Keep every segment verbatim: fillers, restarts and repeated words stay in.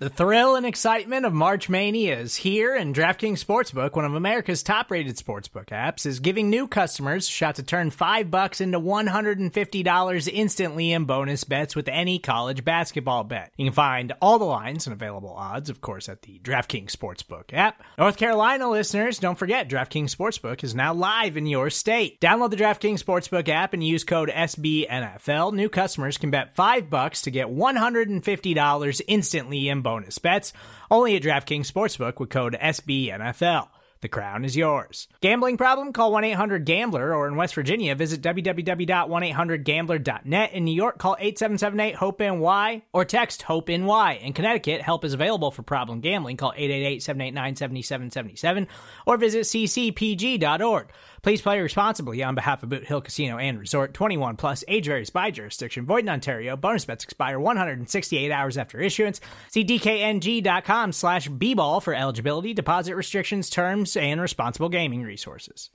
The thrill and excitement of March Mania is here, and DraftKings Sportsbook, one of America's top-rated sportsbook apps, is giving new customers a shot to turn five bucks into one hundred fifty dollars instantly in bonus bets with any college basketball bet. You can find all the lines and available odds, of course, at the DraftKings Sportsbook app. North Carolina listeners, don't forget, DraftKings Sportsbook is now live in your state. Download the DraftKings Sportsbook app and use code S B N F L. New customers can bet five bucks to get one hundred fifty dollars instantly in bonus bonus bets, only at DraftKings Sportsbook with code S B N F L. The crown is yours. Gambling problem? Call one eight hundred gambler, or in West Virginia, visit w w w dot one eight hundred gambler dot net. In New York, call eight seven seven eight hope N Y or text HOPE-NY. In Connecticut, help is available for problem gambling. Call eight eight eight, seven eight nine, seven seven seven seven or visit c c p g dot org. Please play responsibly on behalf of Boot Hill Casino and Resort. twenty-one plus, age varies by jurisdiction. Void in Ontario. Bonus bets expire one hundred sixty-eight hours after issuance. See d k n g dot com slash b ball for eligibility, deposit restrictions, terms, and responsible gaming resources.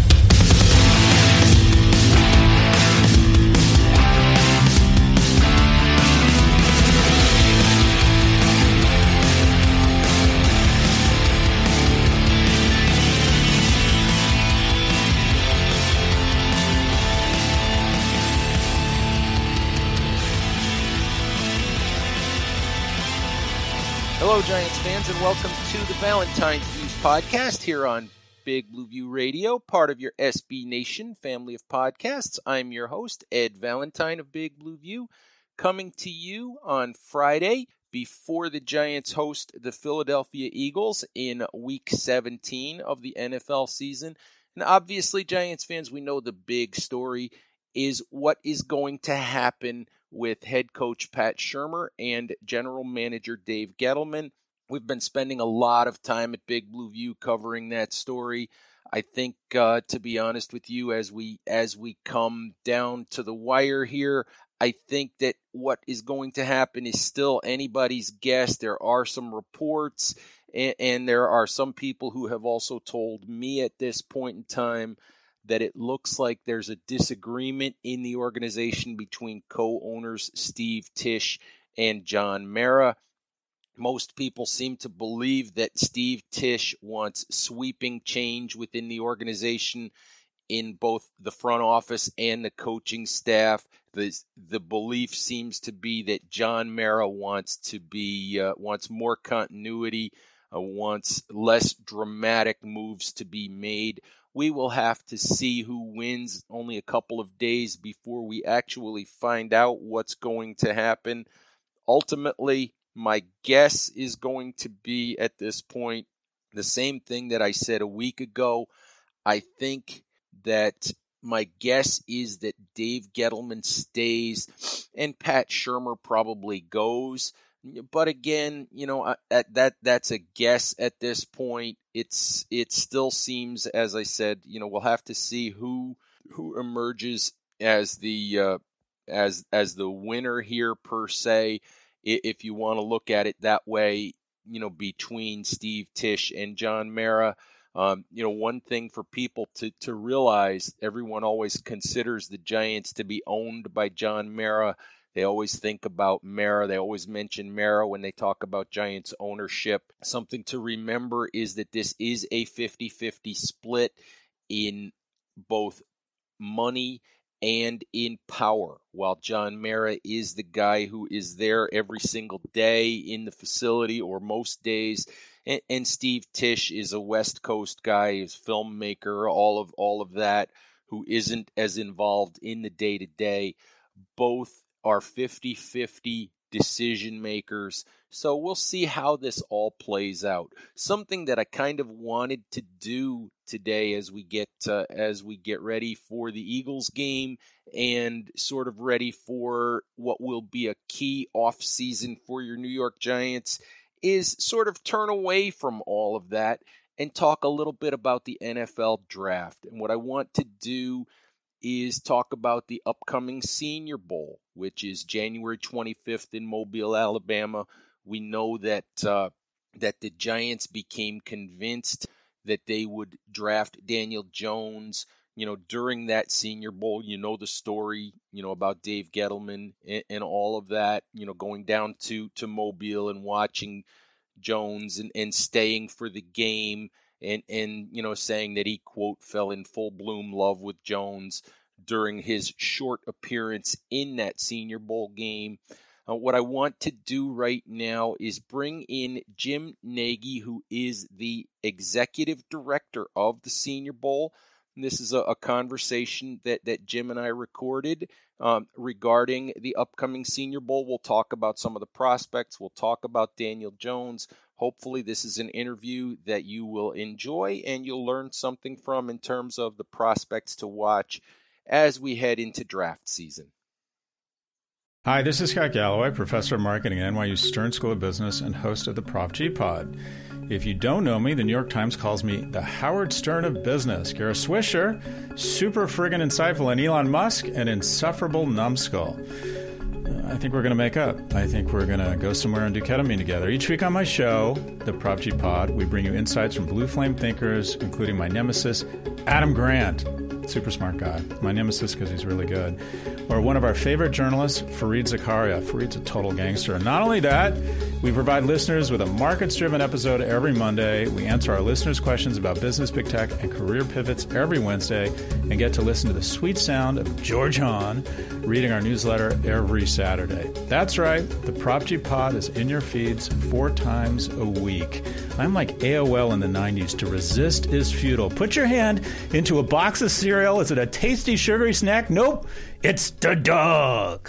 Hello, Giants fans, and welcome to the Valentine's Views podcast here on Big Blue View Radio, part of your S B Nation family of podcasts. I'm your host, Ed Valentine of Big Blue View, coming to you on Friday before the Giants host the Philadelphia Eagles in Week seventeen of the N F L season. And obviously, Giants fans, we know the big story is what is going to happen with head coach Pat Shurmur and general manager Dave Gettleman. We've been spending a lot of time at Big Blue View covering that story. I think, uh, to be honest with you, as we as we come down to the wire here, I think that what is going to happen is still anybody's guess. There are some reports, and, and there are some people who have also told me at this point in time that it looks like there's a disagreement in the organization between co-owners Steve Tisch and John Mara. Most people seem to believe that Steve Tisch wants sweeping change within the organization in both the front office and the coaching staff. The, the belief seems to be that John Mara wants to be uh, wants more continuity, uh, wants less dramatic moves to be made. We will have to see who wins. Only a couple of days before we actually find out what's going to happen. Ultimately, my guess is going to be at this point the same thing that I said a week ago. I think that my guess is that Dave Gettleman stays and Pat Shurmur probably goes. But again, you know, at that that's a guess at this point. It's it still seems, as I said, you know, we'll have to see who who emerges as the uh, as as the winner here per se, if you want to look at it that way. You know, between Steve Tisch and John Mara. Um, you know, one thing for people to to realize: everyone always considers the Giants to be owned by John Mara. They always think about Mara. They always mention Mara when they talk about Giants ownership. Something to remember is that this is a fifty-fifty split in both money and in power. While John Mara is the guy who is there every single day in the facility, or most days, and, and Steve Tisch is a West Coast guy, is filmmaker, all of all of that, who isn't as involved in the day-to-day. Both are fifty-fifty decision makers. So we'll see how this all plays out. Something that I kind of wanted to do today as we get uh, as we get ready for the Eagles game and sort of ready for what will be a key offseason for your New York Giants is sort of turn away from all of that and talk a little bit about the N F L draft. And what I want to do is talk about the upcoming Senior Bowl, which is January twenty-fifth in Mobile, Alabama. We know that uh, that the Giants became convinced that they would draft Daniel Jones you know, during that Senior Bowl, you know the story, you know, about Dave Gettleman and, and all of that, you know, going down to, to Mobile and watching Jones and, and staying for the game and, and, you know, saying that he, quote, fell in full bloom love with Jones during his short appearance in that Senior Bowl game. Uh, what I want to do right now is bring in Jim Nagy, who is the executive director of the Senior Bowl. And this is a, a conversation that, that Jim and I recorded um, regarding the upcoming Senior Bowl. We'll talk about some of the prospects. We'll talk about Daniel Jones. Hopefully this is an interview that you will enjoy and you'll learn something from in terms of the prospects to watch as we head into draft season. Hi, this is Scott Galloway, professor of marketing at N Y U Stern School of Business and host of the Prop G Pod. If you don't know me, the New York Times calls me the Howard Stern of business. Kara Swisher, super friggin' insightful, and Elon Musk, an insufferable numbskull. I think we're going to make up. I think we're going to go somewhere and do ketamine together. Each week on my show, the Prop G Pod, we bring you insights from blue flame thinkers, including my nemesis, Adam Grant. Super smart guy. My nemesis because he's really good. Or one of our favorite journalists, Fareed Zakaria. Fareed's a total gangster. And not only that, we provide listeners with a markets-driven episode every Monday. We answer our listeners' questions about business, big tech, and career pivots every Wednesday, and get to listen to the sweet sound of George Hahn reading our newsletter every Saturday. That's right. The Prop G Pod is in your feeds four times a week. I'm like A O L in the nineties. To resist is futile. Put your hand into a box of cereal. Is it a tasty, sugary snack? Nope. It's the dog.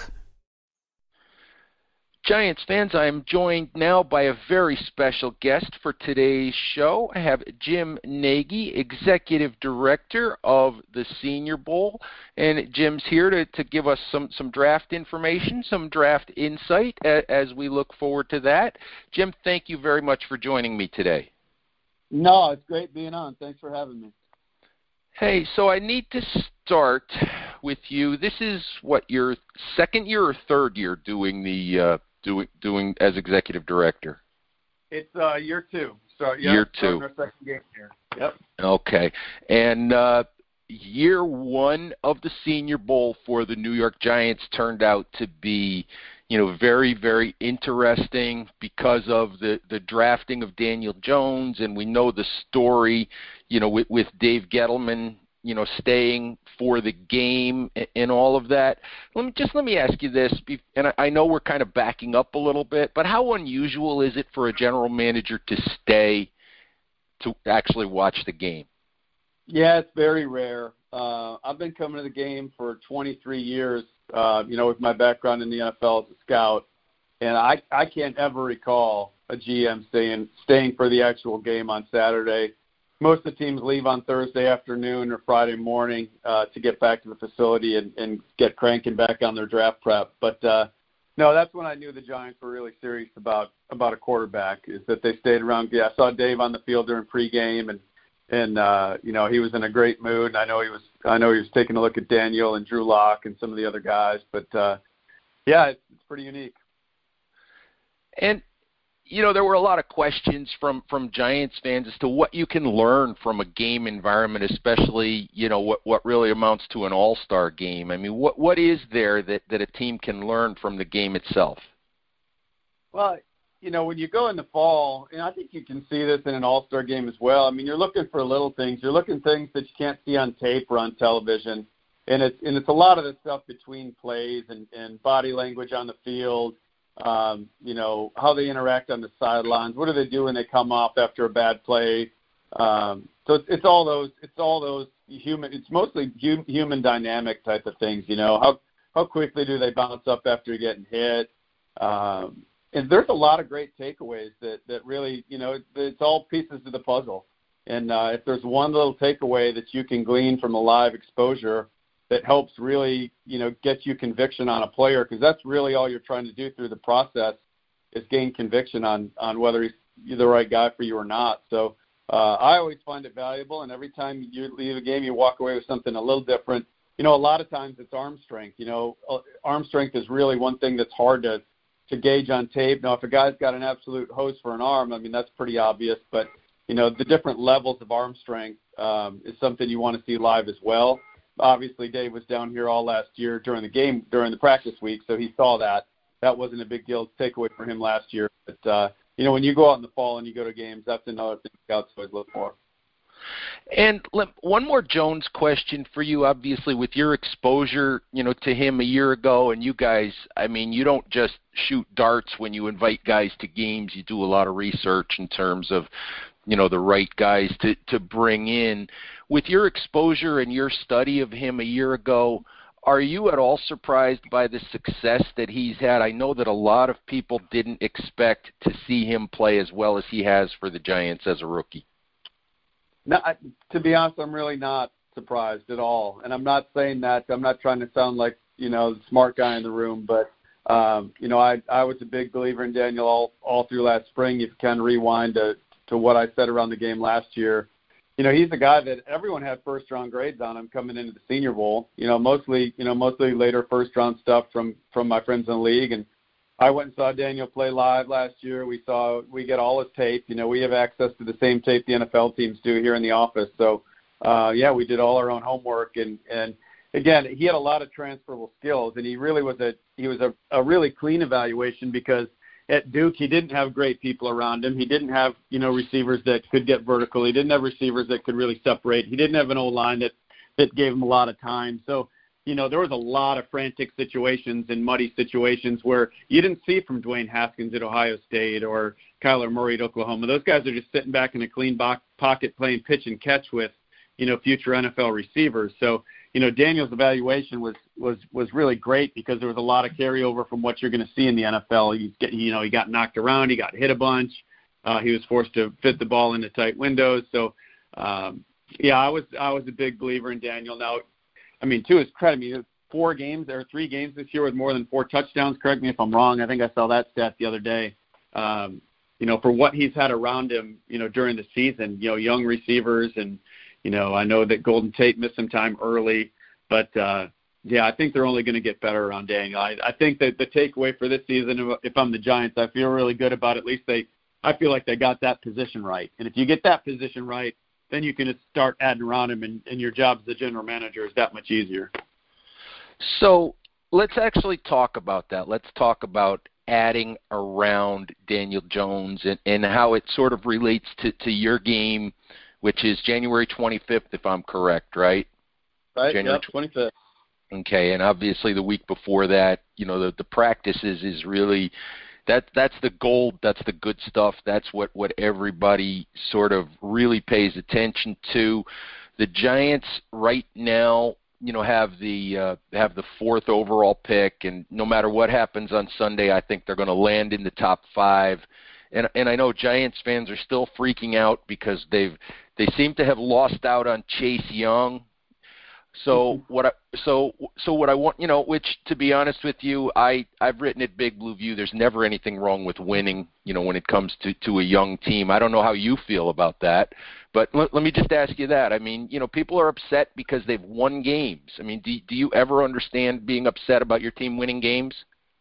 Giants fans, I am joined now by a very special guest for today's show. I have Jim Nagy, Executive Director of the Senior Bowl. And Jim's here to, to give us some, some draft information, some draft insight a, as we look forward to that. Jim, thank you very much for joining me today. No, it's great being on. Thanks for having me. Hey, so I need to start with you. This is, what, your second year or third year doing the uh, doing doing as executive director? It's uh, year two. So yeah, year two. Our second game here. Yep. Okay, and uh, year one of the Senior Bowl for the New York Giants turned out to be, you know, very, very interesting because of the, the drafting of Daniel Jones, and we know the story, you know, with, with Dave Gettleman, you know, staying for the game and, and all of that. Let me just let me ask you this, and I, I know we're kind of backing up a little bit, but how unusual is it for a general manager to stay to actually watch the game? Yeah, it's very rare. Uh, I've been coming to the game for twenty-three years. Uh, you know, with my background in the N F L as a scout, and I, I can't ever recall a G M staying staying for the actual game on Saturday. Most of the teams leave on Thursday afternoon or Friday morning uh, to get back to the facility and, and get cranking back on their draft prep. But uh, no, that's when I knew the Giants were really serious about about a quarterback. Is that they stayed around. Yeah, I saw Dave on the field during pregame, and and uh, you know, he was in a great mood. And I know he was. I know he was taking a look at Daniel and Drew Lock and some of the other guys. But uh, yeah, it's, it's pretty unique. And you know, there were a lot of questions from, from Giants fans as to what you can learn from a game environment, especially, you know, what, what really amounts to an all-star game. I mean, what what is there that, that a team can learn from the game itself? Well, you know, when you go in the fall, and I think you can see this in an all-star game as well, I mean, you're looking for little things. You're looking for things that you can't see on tape or on television. And it's, and it's a lot of the stuff between plays and, and body language on the field. Um, you know, how they interact on the sidelines. What do they do when they come off after a bad play? Um, so it's, it's all those. It's all those human. It's mostly hu- human dynamic type of things. You know, how how quickly do they bounce up after getting hit? Um, and there's a lot of great takeaways that that really, you know, it's, it's all pieces of the puzzle. And uh, if there's one little takeaway that you can glean from a live exposure that helps really, you know, get you conviction on a player, because that's really all you're trying to do through the process is gain conviction on, on whether he's the right guy for you or not. So uh, I always find it valuable, and every time you leave a game, you walk away with something a little different. You know, a lot of times it's arm strength. You know, arm strength is really one thing that's hard to, to gauge on tape. Now, if a guy's got an absolute hose for an arm, I mean, that's pretty obvious. But you know, the different levels of arm strength um, is something you want to see live as well. Obviously, Dave was down here all last year during the game, during the practice week, so he saw that. That wasn't a big deal to take away for him last year. But, uh, you know, when you go out in the fall and you go to games, that's another thing scouts always look for. And one more Jones question for you, obviously, with your exposure, you know, to him a year ago, and you guys, I mean, you don't just shoot darts when you invite guys to games. You do a lot of research in terms of, you know, the right guys to, to bring in. With your exposure and your study of him a year ago, are you at all surprised by the success that he's had? I know that a lot of people didn't expect to see him play as well as he has for the Giants as a rookie. No, I, to be honest, I'm really not surprised at all. And I'm not saying that. I'm not trying to sound like, you know, the smart guy in the room. But, um, you know, I, I was a big believer in Daniel all, all through last spring. If you kind of rewind to, to what I said around the game last year, you know, he's a guy that everyone had first-round grades on him coming into the Senior Bowl. You know, mostly, you know, mostly later first-round stuff from, from my friends in the league. And I went and saw Daniel play live last year. We saw we get all his tape. You know, we have access to the same tape the N F L teams do here in the office. So, uh, yeah, we did all our own homework. And, and again, he had a lot of transferable skills, and he really was a he was a, a really clean evaluation because at Duke he didn't have great people around him. He didn't have, you know, receivers that could get vertical. He didn't have receivers that could really separate. He didn't have an O-line that, that gave him a lot of time. So, you know, there was a lot of frantic situations and muddy situations where you didn't see from Dwayne Haskins at Ohio State or Kyler Murray at Oklahoma. Those guys are just sitting back in a clean bo- pocket playing pitch and catch with, you know, future N F L receivers. So, you know, Daniel's evaluation was was was really great because there was a lot of carryover from what you're going to see in the N F L. He's get, you know, he got knocked around, he got hit a bunch, uh, he was forced to fit the ball into tight windows. So, um, yeah, I was I was a big believer in Daniel. Now, I mean, to his credit, I mean, four games or three games this year with more than four touchdowns. Correct me if I'm wrong. I think I saw that stat the other day. Um, you know, for what he's had around him, you know, during the season, you know, young receivers and, you know, I know that Golden Tate missed some time early, but, uh, yeah, I think they're only going to get better around Daniel. I, I think that the takeaway for this season, if I'm the Giants, I feel really good about at least they – I feel like they got that position right. And if you get that position right, then you can start adding around him, and, and your job as the general manager is that much easier. So let's actually talk about that. Let's talk about adding around Daniel Jones and, and how it sort of relates to, to your game, which is January twenty-fifth, if I'm correct, right? Right, January yep, twenty-fifth. Okay, and obviously the week before that, you know, the, the practices is really that that's the gold, that's the good stuff, that's what, what everybody sort of really pays attention to. The Giants right now, you know, have the uh, have the fourth overall pick, and no matter what happens on Sunday, I think they're going to land in the top five. And and I know Giants fans are still freaking out because they've they seem to have lost out on Chase Young. So what I so so what I want, you know, which to be honest with you, I I've written at Big Blue View, there's never anything wrong with winning, you know, when it comes to to a young team. I don't know how you feel about that, but let, let me just ask you that. I mean, you know, people are upset because they've won games. I mean, do do you ever understand being upset about your team winning games?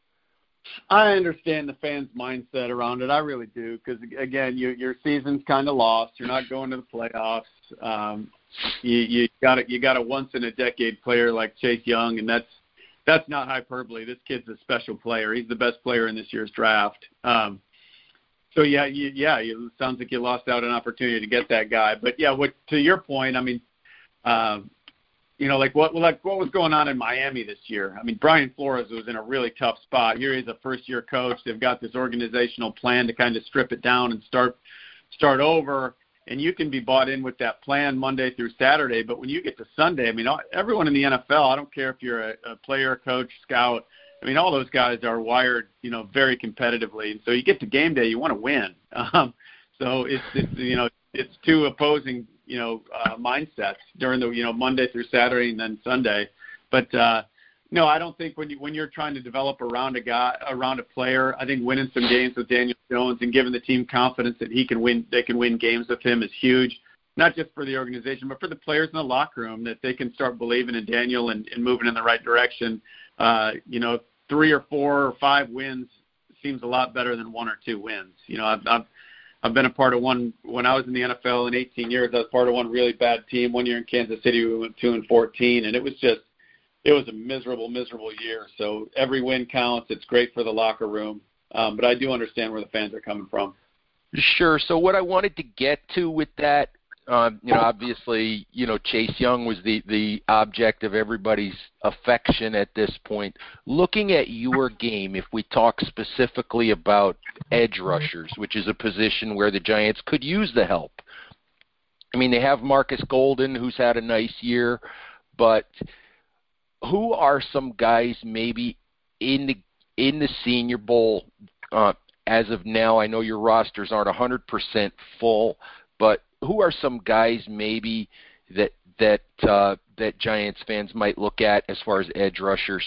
I understand the fans' mindset around it. I really do, because again, you, your season's kind of lost. You're not going to the playoffs. Um, you you got a, you got a once in a decade player like Chase Young, and that's that's not hyperbole. This kid's a special player. He's the best player in this year's draft. Um, so yeah, you, yeah, it sounds like you lost out an opportunity to get that guy. But yeah, what to your point, I mean. Um, You know, like what like what was going on in Miami this year? I mean, Brian Flores was in a really tough spot. Here he's a first-year coach. They've got this organizational plan to kind of strip it down and start start over. And you can be bought in with that plan Monday through Saturday. But when you get to Sunday, I mean, everyone in the N F L, I don't care if you're a, a player, coach, scout. I mean, all those guys are wired, you know, very competitively. And so you get to game day, you want to win. Um, so it's, it's you know, it's two opposing you know, uh, mindsets during the, you know, Monday through Saturday and then Sunday. But, uh, no, I don't think when, you, when you're trying to develop around a guy, around a player, I think winning some games with Daniel Jones and giving the team confidence that he can win, they can win games with him is huge, not just for the organization, but for the players in the locker room, that they can start believing in Daniel and, and moving in the right direction. Uh, you know, three or four or five wins seems a lot better than one or two wins. You know, I've, I've I've been a part of one when I was in the N F L in eighteen years. I was part of one really bad team. One year in Kansas City, we went two and fourteen, and it was just it was a miserable, miserable year. So every win counts. It's great for the locker room, um, but I do understand where the fans are coming from. Sure. So what I wanted to get to with that, um, you know, obviously, you know, Chase Young was the, the object of everybody's affection at this point. Looking at your game, if we talk specifically about edge rushers, which is a position where the Giants could use the help. I mean, they have Marcus Golden, who's had a nice year, but who are some guys maybe in the in the Senior Bowl uh, as of now? I know your rosters aren't one hundred percent full, but who are some guys maybe that that uh, that Giants fans might look at as far as edge rushers?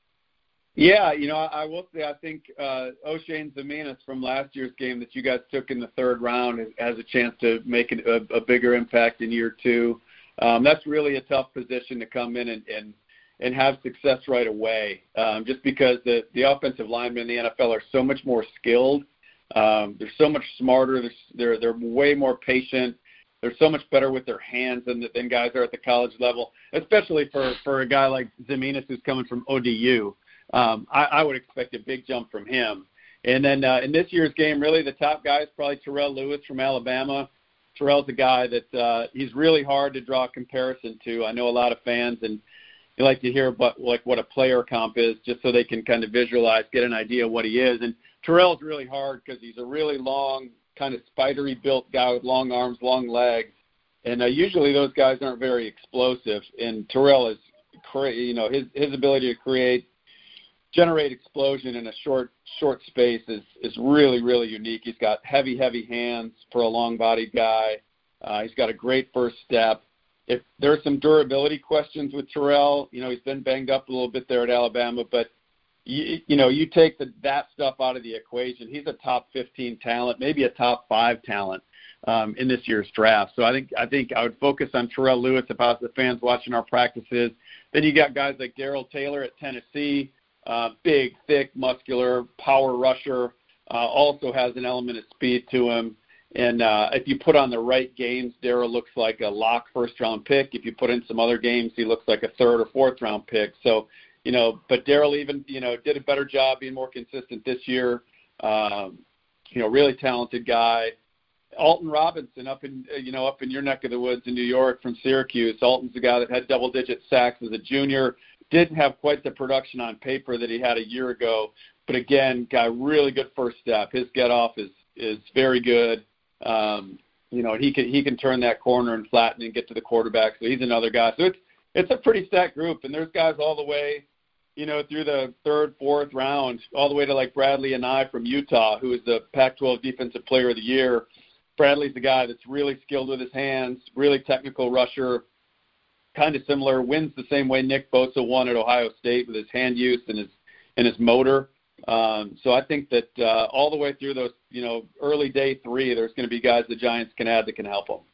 Yeah, you know, I, I will say I think uh, Oshane Ximines from last year's game that you guys took in the third round has, has a chance to make a, a bigger impact in year two. Um, that's really a tough position to come in and, and, and have success right away, um, just because the, the offensive linemen in the N F L are so much more skilled. Um, they're so much smarter. They're, they're they're way more patient. They're so much better with their hands than than guys are at the college level, especially for, for a guy like Ximines who's coming from O D U. Um, I, I would expect a big jump from him. And then uh, in this year's game, really the top guy is probably Terrell Lewis from Alabama. Terrell's a guy that uh, he's really hard to draw a comparison to. I know a lot of fans, and they like to hear about, like what a player comp is just so they can kind of visualize, get an idea of what he is. And Terrell's really hard because he's a really long, kind of spidery built guy with long arms, long legs. And uh, usually those guys aren't very explosive. And Terrell is, cra- you know, his his ability to create, generate explosion in a short short space is is really, really unique. He's got heavy, heavy hands for a long-bodied guy. Uh, he's got a great first step. If there are some durability questions with Terrell, you know, he's been banged up a little bit there at Alabama, but you, you know, you take the, that stuff out of the equation. He's a top fifteen talent, maybe a top five talent um, in this year's draft. So I think I think I would focus on Terrell Lewis if I was the fans watching our practices. Then you got guys like Darrell Taylor at Tennessee. Uh, big, thick, muscular, power rusher, uh, also has an element of speed to him. And uh, if you put on the right games, Darrell looks like a lock first-round pick. If you put in some other games, he looks like a third or fourth-round pick. So, you know, but Darrell even, you know, did a better job being more consistent this year. Um, you know, really talented guy. Alton Robinson up in, you know, up in your neck of the woods in New York from Syracuse. Alton's the guy that had double-digit sacks as a junior. Didn't have quite the production on paper that he had a year ago, but again, got a really good first step. His get off is is very good. Um, you know, he can he can turn that corner and flatten and get to the quarterback. So he's another guy. So it's it's a pretty stacked group, and there's guys all the way, you know, through the third, fourth round, all the way to like Bradlee Anae from Utah, who is the Pac twelve Defensive Player of the Year. Bradley's the guy that's really skilled with his hands, really technical rusher. Kind of similar, wins the same way Nick Bosa won at Ohio State with his hand use and his and his motor. Um, so I think that uh, all the way through those, you know, early day three, there's going to be guys the Giants can add that can help them.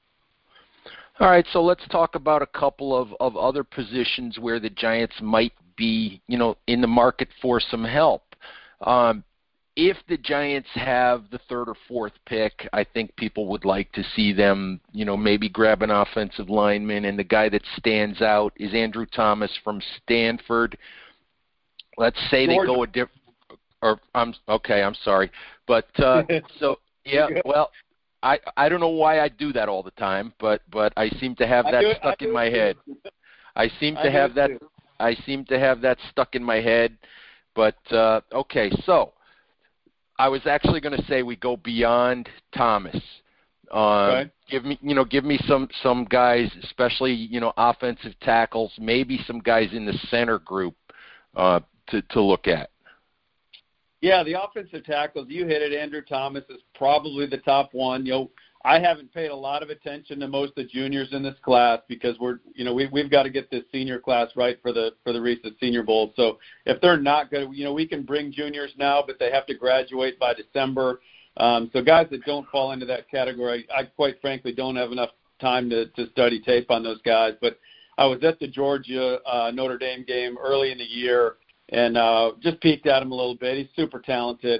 All right, so let's talk about a couple of, of other positions where the Giants might be, you know, in the market for some help. Um, If the Giants have the third or fourth pick, I think people would like to see them, you know, maybe grab an offensive lineman. And the guy that stands out is Andrew Thomas from Stanford. Let's say Georgia. They go a different – or I'm okay, I'm sorry. But uh, so, yeah, well, I, I don't know why I do that all the time, but, but I seem to have that it, stuck in my head. I seem to I have that too. I seem to have that stuck in my head. But, uh, okay, so – I was actually going to say we go beyond Thomas. Uh, okay. Give me, you know, give me some, some guys, especially, you know, offensive tackles, maybe some guys in the center group uh, to, to look at. Yeah, the offensive tackles, you hit it. Andrew Thomas is probably the top one. You know, I haven't paid a lot of attention to most of the juniors in this class because we're, you know, we, we've got to get this senior class right for the for the recent Senior Bowl. So if they're not good, you know, we can bring juniors now, but they have to graduate by December. Um, so guys that don't fall into that category, I quite frankly don't have enough time to, to study tape on those guys. But I was at the Georgia uh, Notre Dame game early in the year and uh, just peeked at him a little bit. He's super talented.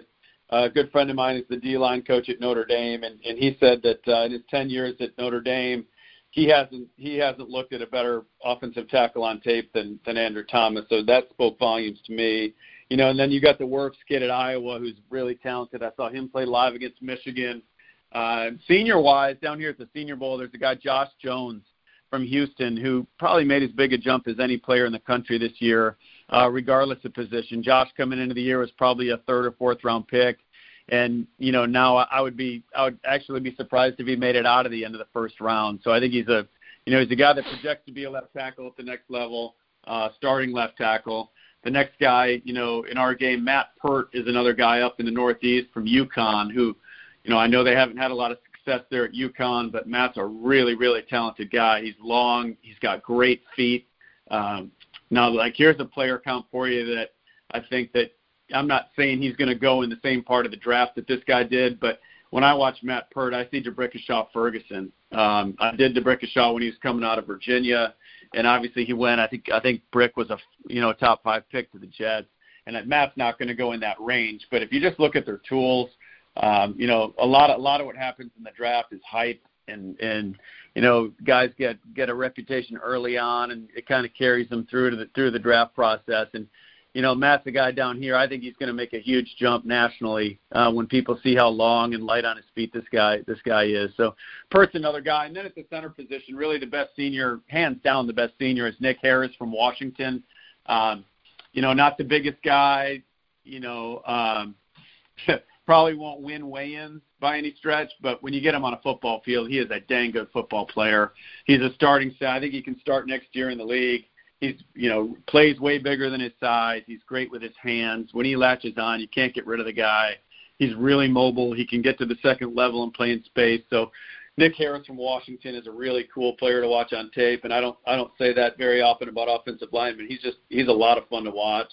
a good friend of mine is the D-line coach at Notre Dame, and, and he said that uh, in his ten years at Notre Dame, he hasn't he hasn't looked at a better offensive tackle on tape than, than Andrew Thomas. So that spoke volumes to me. You know, and then you got the Wirfs kid at Iowa who's really talented. I saw him play live against Michigan. Uh, senior-wise, down here at the Senior Bowl, there's a guy, Josh Jones, from Houston, who probably made as big a jump as any player in the country this year, uh, regardless of position. Josh coming into the year was probably a third or fourth round pick. And, you know, now I would be, I would actually be surprised if he made it out of the end of the first round. So I think he's a, you know, he's a guy that projects to be a left tackle at the next level, uh, starting left tackle. The next guy, you know, in our game, Matt Pert is another guy up in the Northeast from UConn who, you know, I know they haven't had a lot of success there at UConn, but Matt's a really, really talented guy. He's long. He's got great feet. Um, now, like, here's a player count for you that I think that I'm not saying he's going to go in the same part of the draft that this guy did, but when I watch Matt Pert, I see D'Brickashaw Ferguson. Um, I did D'Brickashaw when he was coming out of Virginia, and obviously he went. I think I think Brick was a you know top five pick to the Jets, and that Matt's not going to go in that range. But if you just look at their tools, um, you know a lot of, a lot of what happens in the draft is hype, and and you know guys get get a reputation early on, and it kind of carries them through to the through the draft process. And you know, Matt's a guy down here. I think he's going to make a huge jump nationally uh, when people see how long and light on his feet this guy this guy is. So Pert's another guy. And then at the center position, really the best senior, hands down the best senior, is Nick Harris from Washington. Um, you know, not the biggest guy, you know, um, probably won't win weigh-ins by any stretch, but when you get him on a football field, he is a dang good football player. He's a starting set. I think he can start next year in the league. He's, you know, plays way bigger than his size. He's great with his hands. When he latches on, you can't get rid of the guy. He's really mobile. He can get to the second level and play in space. So Nick Harris from Washington is a really cool player to watch on tape, and I don't I don't say that very often about offensive linemen. He's just he's a lot of fun to watch.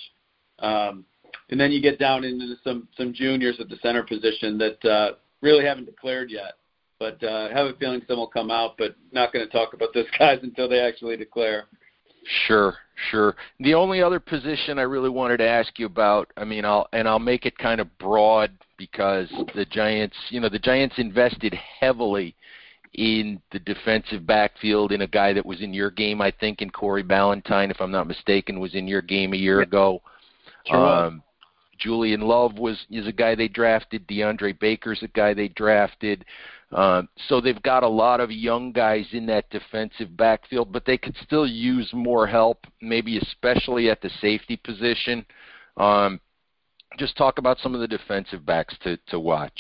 Um, and then you get down into some some juniors at the center position that uh, really haven't declared yet. But uh, I have a feeling some will come out, but not going to talk about those guys until they actually declare. Sure, sure. The only other position I really wanted to ask you about, I mean, I'll and I'll make it kind of broad because the Giants, you know, the Giants invested heavily in the defensive backfield in a guy that was in your game, I think, in Corey Ballantyne, if I'm not mistaken, was in your game a year ago. Sure. Um, Julian Love was is a guy they drafted. DeAndre Baker's a guy they drafted. Uh, so they've got a lot of young guys in that defensive backfield, but they could still use more help, maybe especially at the safety position. Um, just talk about some of the defensive backs to, to watch.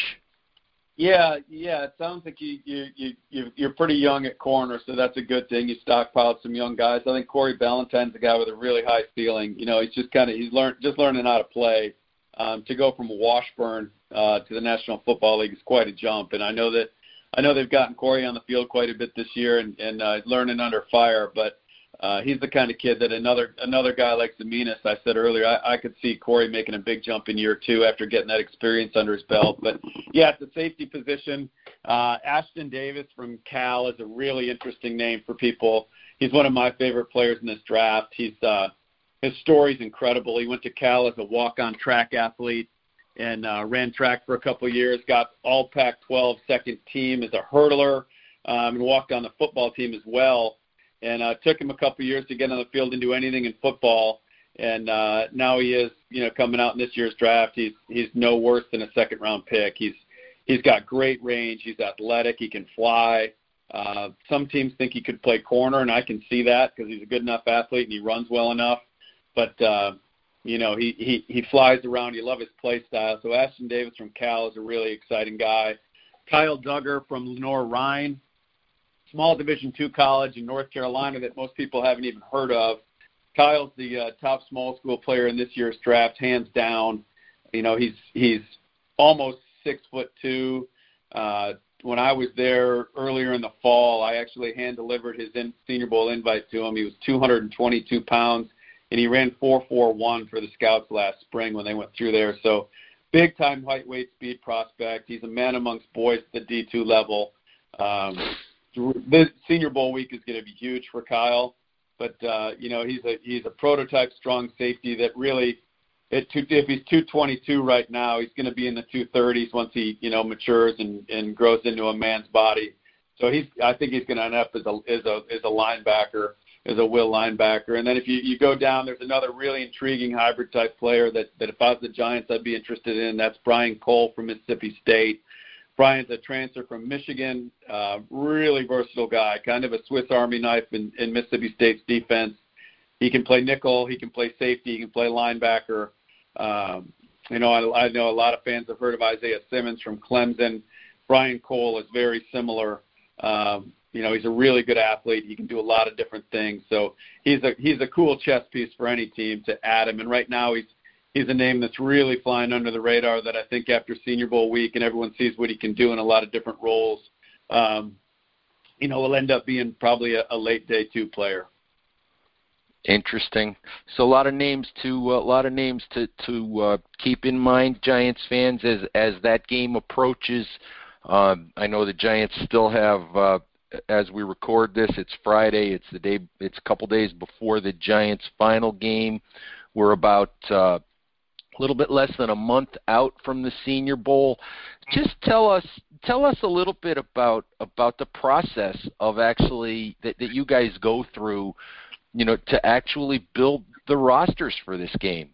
Yeah, yeah. It sounds like you, you, you, you, you're pretty young at corner, so that's a good thing. You stockpiled some young guys. I think Corey Ballantyne's a guy with a really high ceiling. You know, he's just kind of he's learned just learning how to play. Um, to go from Washburn uh, to the National Football League is quite a jump, and I know that. I know they've gotten Corey on the field quite a bit this year and, and uh, learning under fire, but uh, he's the kind of kid that another another guy like Zeminis, I said earlier, I, I could see Corey making a big jump in year two after getting that experience under his belt. But, yeah, at the safety position, uh, Ashton Davis from Cal is a really interesting name for people. He's one of my favorite players in this draft. He's uh, his story's incredible. He went to Cal as a walk-on track athlete. And uh, ran track for a couple of years, got all Pac twelve second team as a hurdler, um, and walked on the football team as well. And uh, took him a couple of years to get on the field and do anything in football. And uh, now he is, you know, coming out in this year's draft. He's he's no worse than a second round pick. He's he's got great range. He's athletic. He can fly. Uh, some teams think he could play corner, and I can see that because he's a good enough athlete and he runs well enough. But uh, You know, he, he, he flies around. You love his play style. So Ashton Davis from Cal is a really exciting guy. Kyle Duggar from Lenoir-Rhyne, small Division two college in North Carolina that most people haven't even heard of. Kyle's the uh, top small school player in this year's draft, hands down. You know, he's he's almost six foot two. Uh, when I was there earlier in the fall, I actually hand delivered his in, Senior Bowl invite to him. He was two hundred twenty-two pounds. And he ran four four one for the Scouts last spring when they went through there. So big-time height, weight, speed prospect. He's a man amongst boys at the D two level. Um, this Senior Bowl week is going to be huge for Kyle. But, uh, you know, he's a he's a prototype strong safety that really at two, if he's two twenty-two right now, he's going to be in the two thirties once he, you know, matures and, and grows into a man's body. So he's, I think he's going to end up as a, as a, as a linebacker, as a will linebacker. And then if you, you go down, there's another really intriguing hybrid type player that, that if I was the Giants, I'd be interested in. That's Brian Cole from Mississippi State. Brian's a transfer from Michigan, uh, really versatile guy, kind of a Swiss Army knife in, in Mississippi State's defense. He can play nickel, he can play safety, he can play linebacker. Um, you know, I, I know a lot of fans have heard of Isaiah Simmons from Clemson. Brian Cole is very similar. Um, you know, he's a really good athlete. He can do a lot of different things. So he's a he's a cool chess piece for any team to add him. And right now he's he's a name that's really flying under the radar that I think after Senior Bowl week and everyone sees what he can do in a lot of different roles, um, you know, will end up being probably a, a late day two player. Interesting. So a lot of names to uh, a lot of names to to uh, keep in mind, Giants fans, as as that game approaches. Um, I know the Giants still have, uh, as we record this, it's Friday. It's the day. It's a couple days before the Giants' final game. We're about uh, a little bit less than a month out from the Senior Bowl. Just tell us tell us a little bit about about the process of actually that, that you guys go through, you know, to actually build the rosters for this game.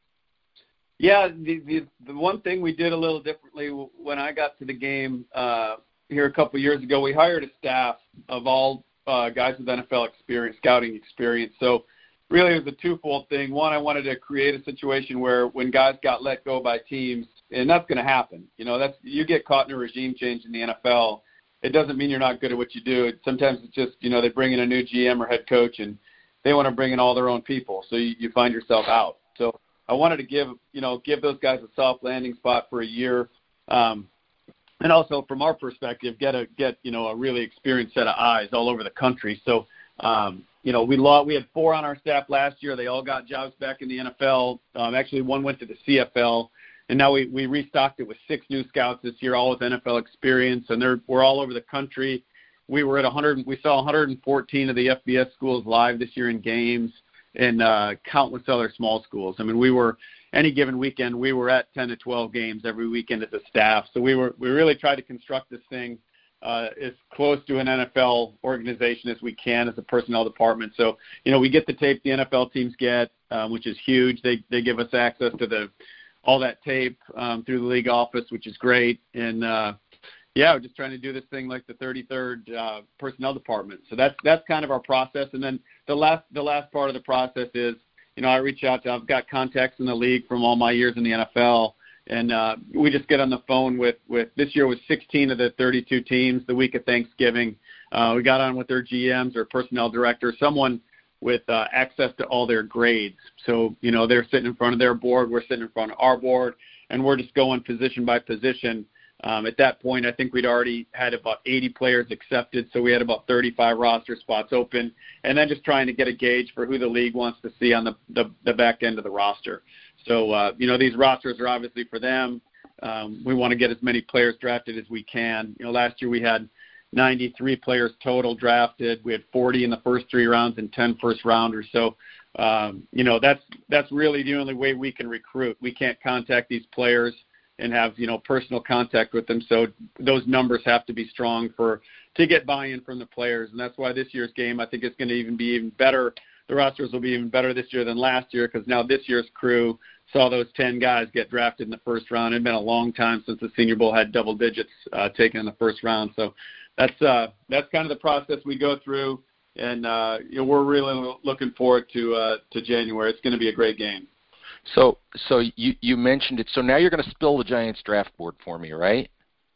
Yeah, the, the the one thing we did a little differently when I got to the game uh, here a couple of years ago, we hired a staff of all uh, guys with N F L experience, scouting experience. So really it was a twofold thing. One, I wanted to create a situation where when guys got let go by teams, and that's going to happen. You know, that's you get caught in a regime change in the N F L. It doesn't mean you're not good at what you do. Sometimes it's just, you know, they bring in a new G M or head coach and they want to bring in all their own people. So you, you find yourself out. So I wanted to give, you know, give those guys a soft landing spot for a year. Um, and also from our perspective, get a, get, you know, a really experienced set of eyes all over the country. So, um, you know, we lost, we had four on our staff last year. They all got jobs back in the N F L. Um, actually one went to the C F L, and now we, we restocked it with six new scouts this year, all with N F L experience, and they're, we're all over the country. We were at one hundred, we saw one hundred fourteen of the F B S schools live this year in games, and uh, countless other small schools. I mean, we were, any given weekend, we were at ten to twelve games every weekend as a staff. So we were, we really tried to construct this thing uh, as close to an N F L organization as we can as a personnel department. So, you know, we get the tape the N F L teams get, um, which is huge. They they give us access to the all that tape um, through the league office, which is great. And, uh, yeah, we're just trying to do this thing like the thirty-third uh, personnel department. So that's that's kind of our process. And then the last the last part of the process is, you know, I reach out to, I've got contacts in the league from all my years in the N F L, and uh, we just get on the phone with, with this year was sixteen of the thirty-two teams the week of Thanksgiving. Uh, we got on with their G Ms or personnel directors, someone with uh, access to all their grades. So, you know, they're sitting in front of their board, we're sitting in front of our board, and we're just going position by position. Um, at that point, I think we'd already had about eighty players accepted, so we had about thirty-five roster spots open, and then just trying to get a gauge for who the league wants to see on the, the, the back end of the roster. So, uh, you know, these rosters are obviously for them. Um, we want to get as many players drafted as we can. You know, last year we had ninety-three players total drafted. We had forty in the first three rounds and ten first-rounders. So, um, you know, that's that's really the only way we can recruit. We can't contact these players and have, you know, personal contact with them. So those numbers have to be strong for to get buy-in from the players. And that's why this year's game, I think it's going to even be even better. The rosters will be even better this year than last year because now this year's crew saw those ten guys get drafted in the first round. It had been a long time since the Senior Bowl had double digits uh, taken in the first round. So that's uh, that's kind of the process we go through. And, uh, you know, we're really looking forward to uh, to January. It's going to be a great game. So, so you, you mentioned it. So now you're going to spill the Giants draft board for me, right?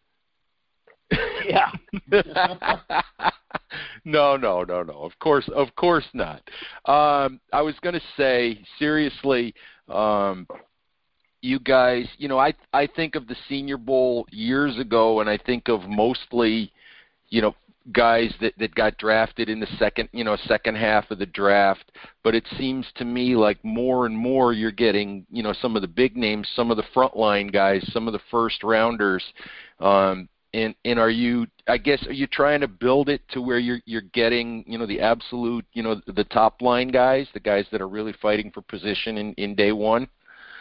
Yeah. no, no, no, no. Of course, of course not. Um, I was going to say, seriously, um, you guys, you know, I I think of the Senior Bowl years ago, and I think of mostly, you know, guys that, that got drafted in the second, you know, second half of the draft. But it seems to me like more and more you're getting, you know, some of the big names, some of the frontline guys, some of the first rounders. Um, and, and are you, I guess, are you trying to build it to where you're, you're getting, you know, the absolute, you know, the top line guys, the guys that are really fighting for position in, in day one?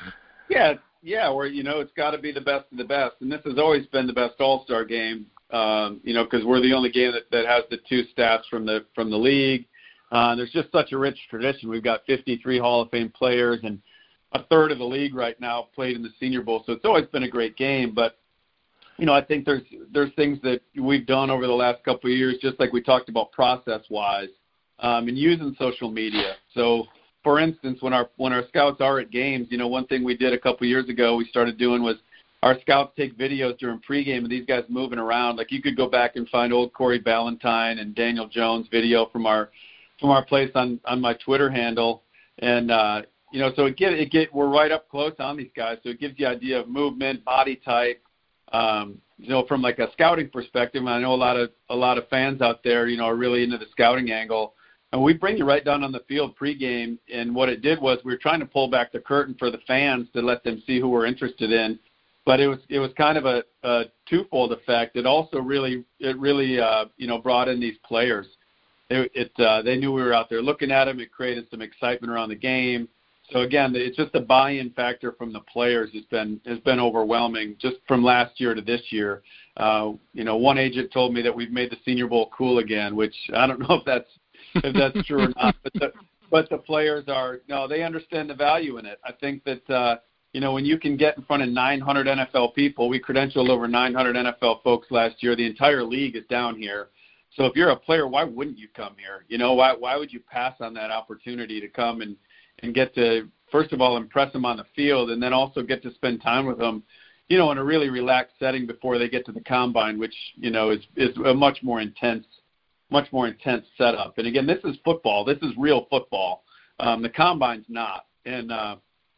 Yeah, yeah, where, you know, it's got to be the best of the best. And this has always been the best all-star game, um, you know, because we're the only game that, that has the two staffs from the from the league. Uh, there's just such a rich tradition. We've got fifty-three Hall of Fame players, and a third of the league right now played in the Senior Bowl. So it's always been a great game. But, you know, I think there's there's things that we've done over the last couple of years, just like we talked about process-wise, um, and using social media. So, for instance, when our when our scouts are at games, you know, one thing we did a couple of years ago we started doing was our scouts take videos during pregame of these guys moving around. Like, you could go back and find old Corey Ballantyne and Daniel Jones video from our from our place on, on my Twitter handle. And, uh, you know, so it get it get we're right up close on these guys. So it gives you an idea of movement, body type, um, you know, from like a scouting perspective. And I know a lot of a lot of fans out there, you know, are really into the scouting angle. And we bring you right down on the field pregame, and what it did was we were trying to pull back the curtain for the fans to let them see who we're interested in. But it was it was kind of a, a twofold effect. It also really it really uh, you know brought in these players. It, it uh, they knew we were out there looking at them. It created some excitement around the game. So again, it's just the buy-in factor from the players has been has been overwhelming. Just from last year to this year, uh, you know, one agent told me that we've made the Senior Bowl cool again, which I don't know if that's if that's true or not, but the, but the players are, no, they understand the value in it. I think that, uh, you know, when you can get in front of nine hundred N F L people, we credentialed over nine hundred N F L folks last year. The entire league is down here. So if you're a player, why wouldn't you come here? You know, why why would you pass on that opportunity to come and, and get to, first of all, impress them on the field, and then also get to spend time with them, you know, in a really relaxed setting before they get to the combine, which, you know, is, is a much more intense much more intense setup. And again, this is football. This is real football. Um, the combine's not. And uh,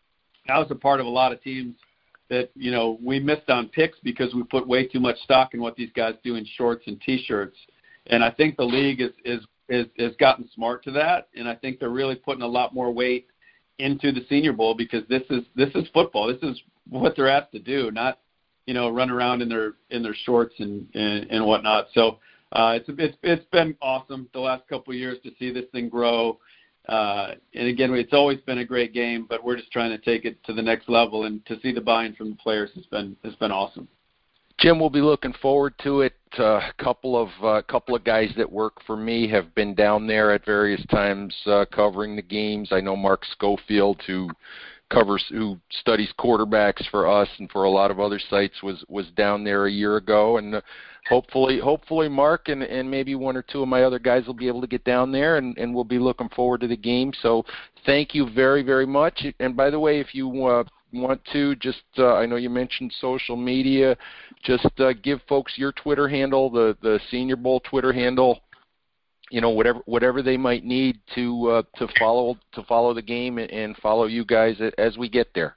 I was a part of a lot of teams that, you know, we missed on picks because we put way too much stock in what these guys do in shorts and T-shirts. And I think the league is, is, is, has gotten smart to that. And I think they're really putting a lot more weight into the Senior Bowl because this is, this is football. This is what they're asked to do, not, you know, run around in their, in their shorts and, and, and whatnot. So, Uh, it's, it's it's been awesome the last couple of years to see this thing grow. Uh, and, again, it's always been a great game, but we're just trying to take it to the next level. And to see the buy-in from the players has been has been awesome. Jim, we'll be looking forward to it. A uh, couple of uh, couple of guys that work for me have been down there at various times uh, covering the games. I know Mark Schofield, who covers who studies quarterbacks for us and for a lot of other sites, was was down there a year ago, and uh, hopefully hopefully Mark and, and maybe one or two of my other guys will be able to get down there, and, and we'll be looking forward to the game. So thank you very, very much. And by the way, if you uh, want to, just uh, I know you mentioned social media, just uh, give folks your Twitter handle, the, the Senior Bowl Twitter handle, you know, whatever whatever they might need to uh, to follow to follow the game and follow you guys as we get there.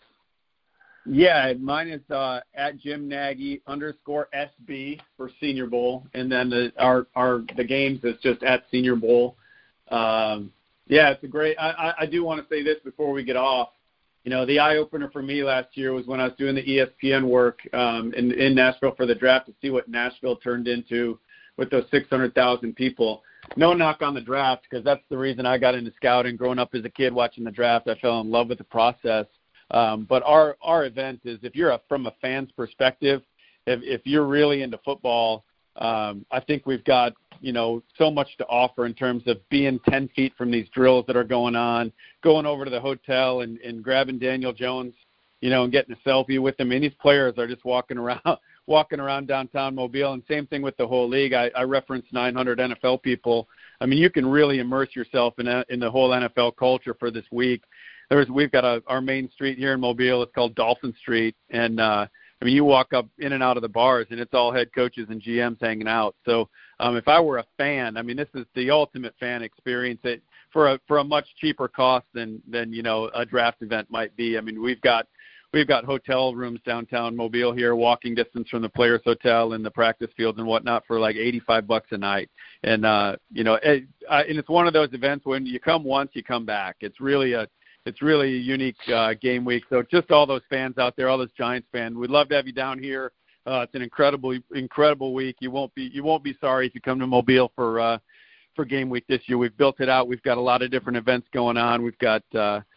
Yeah, mine is uh, at Jim Nagy underscore S B for Senior Bowl, and then the, our our the games is just at Senior Bowl. Um, yeah, it's a great. I, I, I do want to say this before we get off. You know, the eye opener for me last year was when I was doing the E S P N work um, in in Nashville for the draft to see what Nashville turned into with those six hundred thousand people. No knock on the draft, because that's the reason I got into scouting. Growing up as a kid watching the draft, I fell in love with the process. Um, but our, our event is, if you're a, from a fan's perspective, if, if you're really into football, um, I think we've got, you know, so much to offer in terms of being ten feet from these drills that are going on, going over to the hotel and, and grabbing Daniel Jones, you know, and getting a selfie with him. And these players are just walking around, walking around downtown Mobile. And same thing with the whole league. I, I referenced nine hundred N F L people. I mean, you can really immerse yourself in a, in the whole N F L culture for this week. There's, we've got a, our main street here in Mobile. It's called Dolphin Street. And, uh, I mean, you walk up in and out of the bars, and it's all head coaches and G Ms hanging out. So um, if I were a fan, I mean, this is the ultimate fan experience it, for a for a much cheaper cost than, than, you know, a draft event might be. I mean, we've got we've got hotel rooms downtown Mobile here, walking distance from the Players Hotel and the practice fields and whatnot for like eighty-five bucks a night. And, uh, you know, it, I, and it's one of those events when you come once, you come back. It's really a It's really a unique uh, game week. So just all those fans out there, all those Giants fans, we'd love to have you down here. Uh, it's an incredible, incredible week. You won't be, you won't be sorry if you come to Mobile for uh, for game week this year. We've built it out. We've got a lot of different events going on. We've got uh,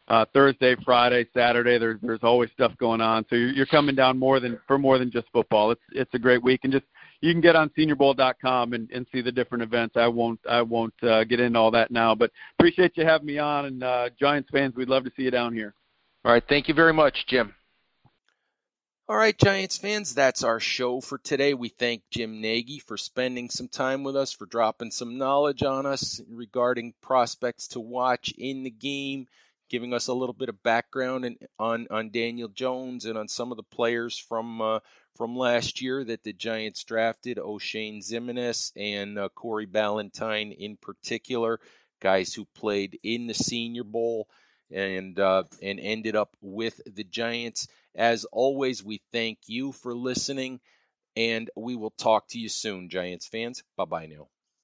uh, Thursday, Friday, Saturday. There's there's always stuff going on. So you're, you're coming down more than for more than just football. It's it's a great week, and just you can get on senior bowl dot com and, and see the different events. I won't I won't uh, get into all that now, but appreciate you having me on. And uh, Giants fans, we'd love to see you down here. All right, thank you very much, Jim. All right, Giants fans, that's our show for today. We thank Jim Nagy for spending some time with us, for dropping some knowledge on us regarding prospects to watch in the game, giving us a little bit of background in, on, on Daniel Jones and on some of the players from uh, from last year that the Giants drafted, O'Shane Ximines and uh, Corey Ballentine in particular, guys who played in the Senior Bowl and uh, and ended up with the Giants. As always, we thank you for listening, and we will talk to you soon, Giants fans. Bye-bye now.